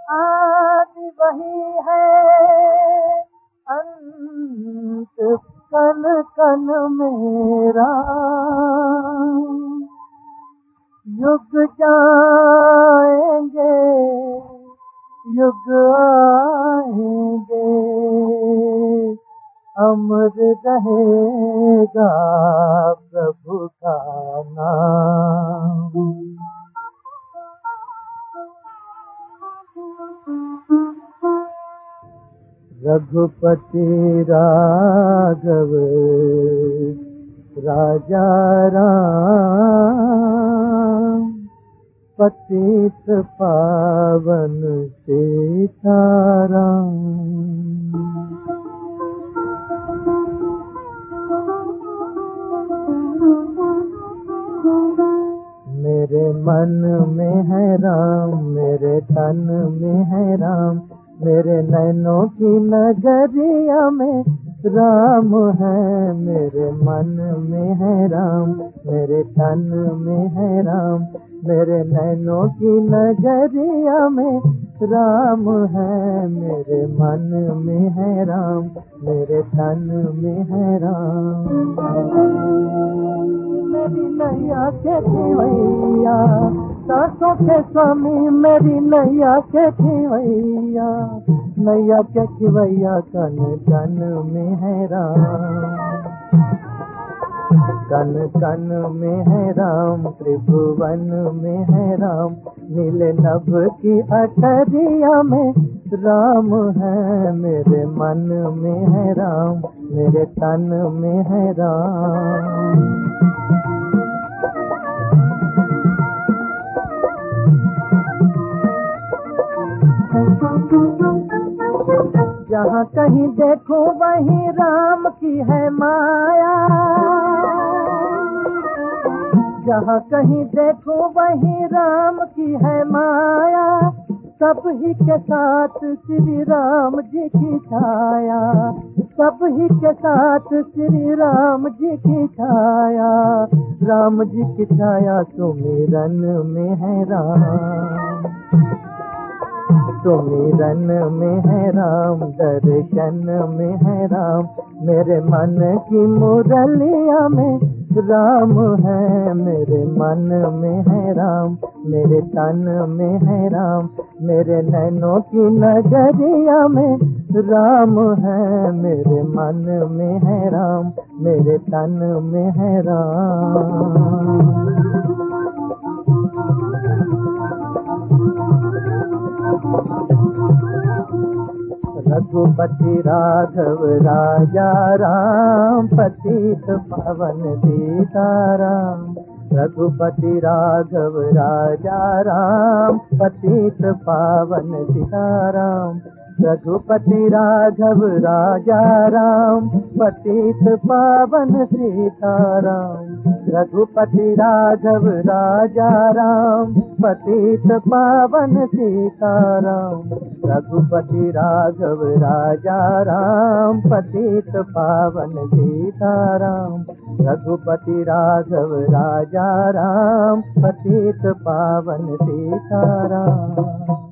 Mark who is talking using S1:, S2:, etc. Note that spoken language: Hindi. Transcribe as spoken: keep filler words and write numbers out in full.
S1: आदि वही है, अंत कन कन मेरा। युग जाएंगे युग आएंगे, अमर रहेगा प्रभु का नाम। रघुपति राघव राजा राम, पतित पावन सीताराम। मेरे मन में है राम, मेरे तन में है राम, मेरे नैनों की नजरिया में राम है। मेरे मन में है राम, मेरे तन में है राम, मेरे नैनों की नजरिया में राम है। मेरे मन में है राम, मेरे तन में है राम। मेरी नैया के खिवैया, दासों के स्वामी मेरी नैया के खिवैया, नैया के खिवैया कन कन में है राम। कन कन में है राम, त्रिभुवन में है राम, नीले नभ की अटरिया में राम है। मेरे मन में है राम, मेरे तन में है राम। जहाँ कहीं देखो वहीं राम की है माया, जहाँ कहीं देखो वहीं राम की है माया। सब ही के साथ श्री राम जी की छाया, सब ही के साथ श्री राम जी की छाया। राम जी की छाया सुमिरन में है राम, सुमिरन में है राम, दर्शन में है राम। मेरे मन की मुरलिया में राम है। मेरे मन में है राम, मेरे तन में है राम, मेरे नैनों की नजरिया में राम है। मेरे मन में है राम, मेरे तन में है राम। रघुपति राघव राजा राम, पतित पावन सीताराम। रघुपति राघव राजा राम, पतित पावन सीताराम। रघुपति राघव राजा राम, पतित पावन सीताराम। रघुपति राघव राजा राम, पतित पावन सीताराम। रघुपति राघव राजा राम, पतित पावन सीताराम। रघुपति राघव राजा राम, पतित पावन सीताराम।